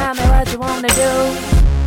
Tell me what you wanna do.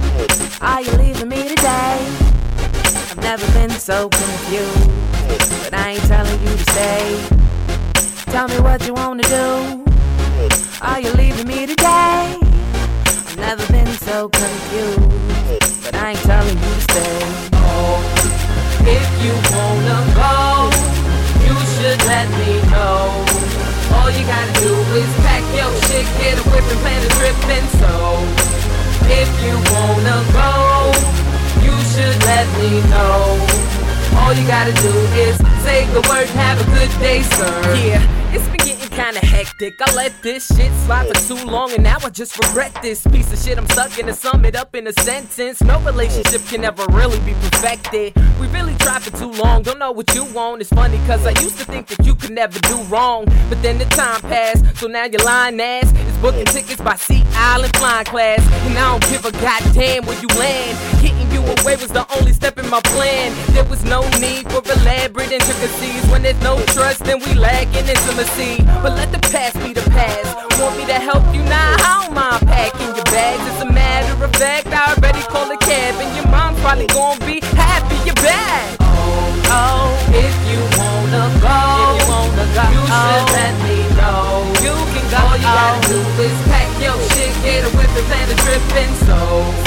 Are you leaving me today? I've never been so confused, but I ain't telling you to stay. Tell me what you wanna do. Are you leaving me today? I've never been so confused, but I ain't telling you to stay. Oh, if you wanna go, you should let me know. All you gotta do is pack your shit, get a whip and plan a trip. And so, if you wanna go, you should let me know. All you gotta do is say the word, have a good day, sir. Yeah, it's been getting kinda hectic. I let this shit slide for too long, and now I just regret this piece of shit I'm stuck in. To sum it up in a sentence, no relationship can ever really be perfected. We really tried for too long, don't know what you want. It's funny cause I used to think that you could never do wrong, but then the time passed, so now you're lying ass is booking tickets by Sea Island flying class. And I don't give a goddamn where you land. Getting you away was the only step in my plan. There was no need for elaborate intricacies. When there's no trust, then we lack in intimacy. But let the past be the past. Want me to help you now? I don't mind packing your bags. It's a matter of fact, I already called a cab, and your mom's probably gonna be happy you're back. Oh, if you wanna go, you should let me know. You can go. All you gotta do is pack your shit, get a whip and plan a trip. And so,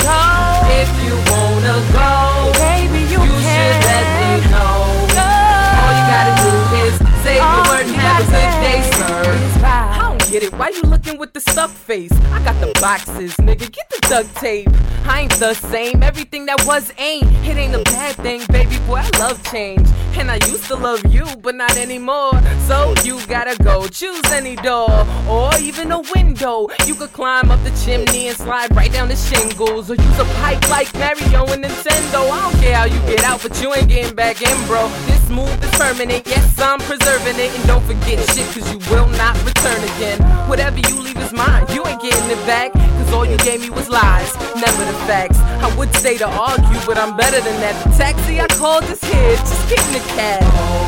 if you wanna go, Baby, you should let me know. All you gotta do is say the word and have a good day, sir. I don't get it, why you looking with the stuck face? I got the boxes, nigga, get the duct tape. I ain't the same, everything that was ain't. It ain't a bad thing, baby boy, I love change. And I used to love you, but not anymore. So you gotta go, choose any door, or even a window. You could climb up the chimney and slide right down the shingles, or use a pipe like Mario and Nintendo. I don't care how you get out, but you ain't getting back in, bro. This move is permanent, yes, I'm preserving it. And don't forget shit, cause you will not return again. Whatever you leave is mine, you ain't getting it back, cause all you gave me was lies, never the facts. I would say to argue, but I'm better than that. The taxi I called is here, just get in the cab.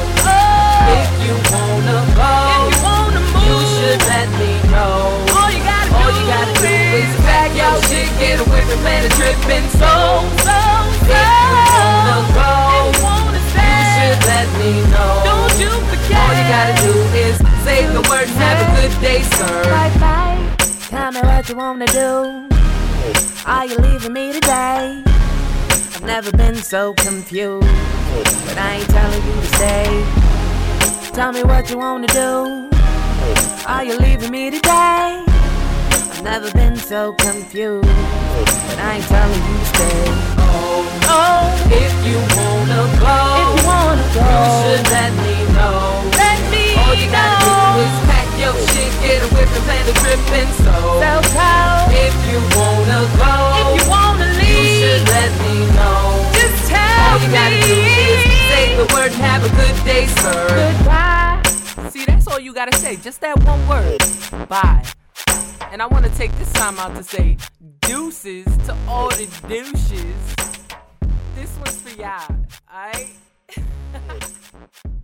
If you wanna go, you should let me know. All you gotta do is pack your shit, get a whip and plan a trip. And so, if you wanna go, you should let me know. Don't you forget. All you gotta do is say the word and have a good day, sir. Bye-bye. Tell me what you wanna do. Are you leaving me today? I've never been so confused, but I ain't telling you to stay. Tell me what you wanna do. Are you leaving me today? I've never been so confused, but I ain't telling you to stay. Oh, if you wanna go, you should let me know. All you gotta do is pack your shit, get a whip and plan a trip. And so, if you wanna go, you should let me know. Just tell all you gotta do is say the word and have a good day, sir. Goodbye. See, that's all you gotta say, just that one word, bye. And I wanna take this time out to say deuces to all the douches. This one's for y'all, alright?